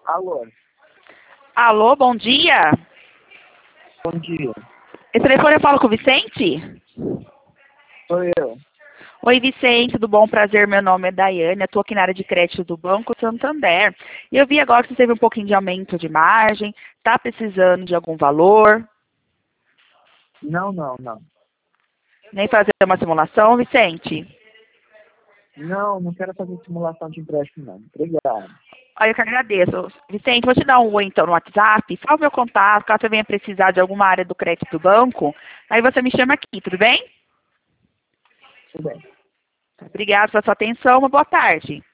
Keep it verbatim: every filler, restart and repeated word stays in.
Alô, Alô, bom dia. bom dia. Esse telefone eu falo com o Vicente? Sou eu. Oi, Vicente, tudo bom? Prazer, meu nome é Daiane, eu estou aqui na área de crédito do Banco Santander. E eu vi agora que você teve um pouquinho de aumento de margem, está precisando de algum valor, Não, não, não. nem fazer uma simulação, Vicente? Não, não quero fazer simulação de empréstimo, não. Obrigado. Olha, eu que agradeço. Vicente, vou te dar um oi então no WhatsApp, salve meu contato, caso você venha precisar de alguma área do crédito do banco, aí você me chama aqui, tudo bem? Tudo bem. Obrigada pela sua atenção, uma boa tarde.